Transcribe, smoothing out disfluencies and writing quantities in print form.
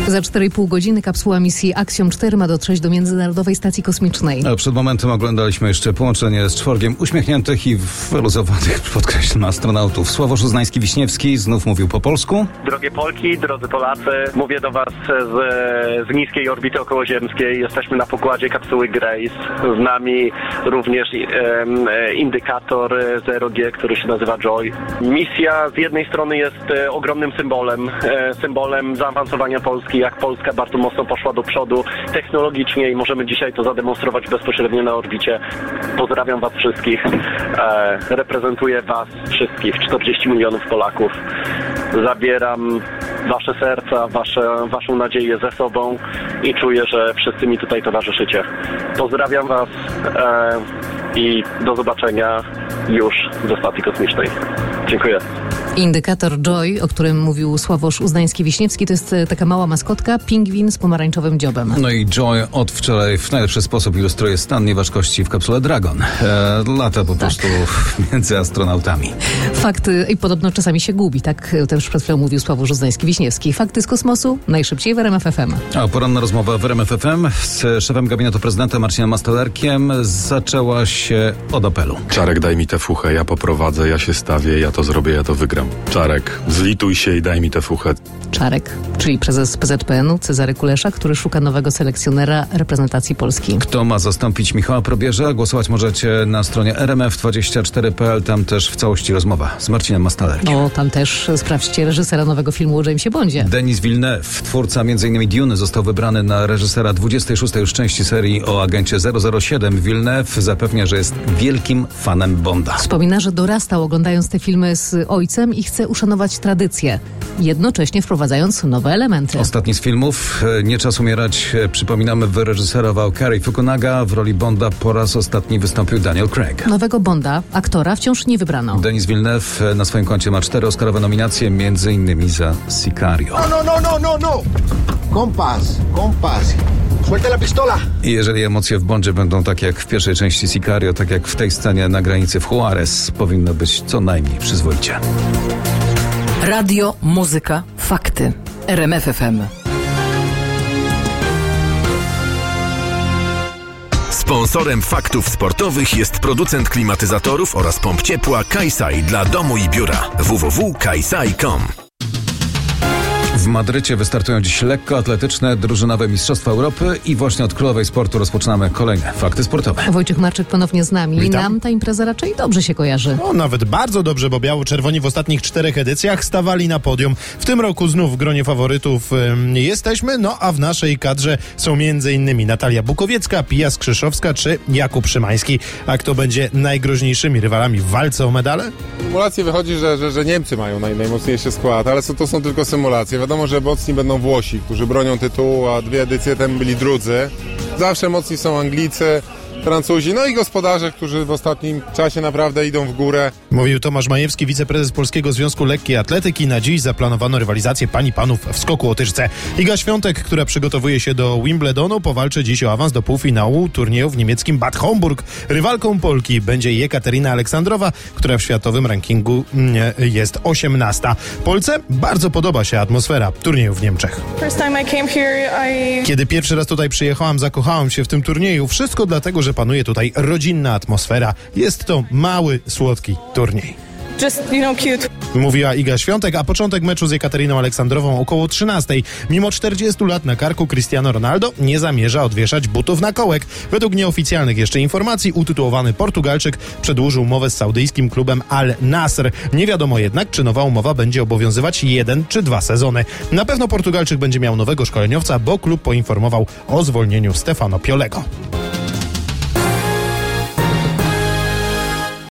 Za 4,5 godziny kapsuła misji Axiom 4 ma dotrzeć do Międzynarodowej Stacji Kosmicznej. A przed momentem oglądaliśmy jeszcze połączenie z czworgiem uśmiechniętych i wyluzowanych, podkreślam, astronautów. Sławosz Uznański-Wiśniewski znów mówił po polsku. Drogie Polki, drodzy Polacy, mówię do Was z niskiej orbity okołoziemskiej. Jesteśmy na pokładzie kapsuły Grace. Z nami również indykator ZROG, który się nazywa Joy. Misja z jednej strony jest ogromnym symbolem zaawansowania Polski, jak Polska bardzo mocno poszła do przodu technologicznie i możemy dzisiaj to zademonstrować bezpośrednio na orbicie. Pozdrawiam Was wszystkich. Reprezentuję Was wszystkich, 40 milionów Polaków. Zabieram Wasze serca, Waszą nadzieję ze sobą i czuję, że wszyscy mi tutaj towarzyszycie. Pozdrawiam Was i do zobaczenia już do Stacji Kosmicznej. Dziękuję. Indykator Joy, o którym mówił Sławosz Uznański-Wiśniewski, to jest taka mała maskotka, pingwin z pomarańczowym dziobem. No i Joy od wczoraj w najlepszy sposób ilustruje stan nieważkości w kapsule Dragon. Lata po prostu między astronautami. Fakty i podobno czasami się gubi, tak też przed chwilą mówił Sławosz Uznański-Wiśniewski. Fakty z kosmosu najszybciej w RMF FM. A poranna rozmowa w RMF FM z szefem gabinetu prezydenta Marcinem Mastalerkiem zaczęła się od apelu. Czarek, daj mi tę fuchę, ja poprowadzę, ja się stawię, ja to zrobię, ja to wygram. Czarek, zlituj się i daj mi tę fuchę. Czarek, czyli prezes PZPN-u Cezary Kulesza, który szuka nowego selekcjonera reprezentacji Polski. Kto ma zastąpić Michała Probierza? Głosować możecie na stronie rmf24.pl. Tam też w całości rozmowa z Marcinem Mastalerkiem. O, tam też sprawdźcie reżysera nowego filmu o Jamesie Bondzie. Denis Villeneuve, twórca m.in. Dune, został wybrany na reżysera 26. już części serii o agencie 007. Villeneuve zapewnia, że jest wielkim fanem Bonda. Wspomina, że dorastał oglądając te filmy z ojcem i chce uszanować tradycję, jednocześnie wprowadzając nowe elementy. Ostatni z filmów, Nie czas umierać, przypominamy, wyreżyserował Cary Fukunaga. W roli Bonda po raz ostatni wystąpił Daniel Craig. Nowego Bonda, aktora, wciąż nie wybrano. Denis Villeneuve na swoim koncie ma 4 oscarowe nominacje, m.in. za Sicario. No. Kompas. Suelta la pistola. I jeżeli emocje w Bondzie będą tak jak w pierwszej części Sicario, tak jak w tej scenie na granicy w Juarez, powinno być co najmniej przyzwoicie. Radio, muzyka, fakty. RMF FM. Sponsorem faktów sportowych jest producent klimatyzatorów oraz pomp ciepła Kaisai dla domu i biura. www.kaisai.com. W Madrycie wystartują dziś lekkoatletyczne drużynowe Mistrzostwa Europy i właśnie od Królowej Sportu rozpoczynamy kolejne fakty sportowe. Wojciech Marczyk ponownie z nami. Witam. Nam ta impreza raczej dobrze się kojarzy. No, nawet bardzo dobrze, bo biało-czerwoni w ostatnich 4 edycjach stawali na podium. W tym roku znów w gronie faworytów jesteśmy, no a w naszej kadrze są m.in. Natalia Bukowiecka, Pija Skrzyszowska czy Jakub Szymański. A kto będzie najgroźniejszymi rywalami w walce o medale? Symulacje wychodzi, że Niemcy mają najmocniejszy skład, ale to są tylko symulacje. Wiadomo, że mocni będą Włosi, którzy bronią tytułu, a 2 edycje temu byli drudzy. Zawsze mocni są Anglicy, Francuzi, no i gospodarze, którzy w ostatnim czasie naprawdę idą w górę. Mówił Tomasz Majewski, wiceprezes Polskiego Związku Lekkiej Atletyki. Na dziś zaplanowano rywalizację pań i panów w skoku o tyczce. Iga Świątek, która przygotowuje się do Wimbledonu, powalczy dziś o awans do półfinału turnieju w niemieckim Bad Homburg. Rywalką Polki będzie Jekaterina Aleksandrowa, która w światowym rankingu jest 18. Polce bardzo podoba się atmosfera turnieju w Niemczech. Kiedy pierwszy raz tutaj przyjechałam, zakochałam się w tym turnieju. Wszystko dlatego, że panuje tutaj rodzinna atmosfera. Jest to mały, słodki turniej. Cute. Mówiła Iga Świątek, a początek meczu z Jekateriną Aleksandrową około 13:00. Mimo 40 lat na karku Cristiano Ronaldo nie zamierza odwieszać butów na kołek. Według nieoficjalnych jeszcze informacji utytułowany Portugalczyk przedłużył umowę z saudyjskim klubem Al Nasr. Nie wiadomo jednak, czy nowa umowa będzie obowiązywać 1 czy 2 sezony. Na pewno Portugalczyk będzie miał nowego szkoleniowca, bo klub poinformował o zwolnieniu Stefano Piolego.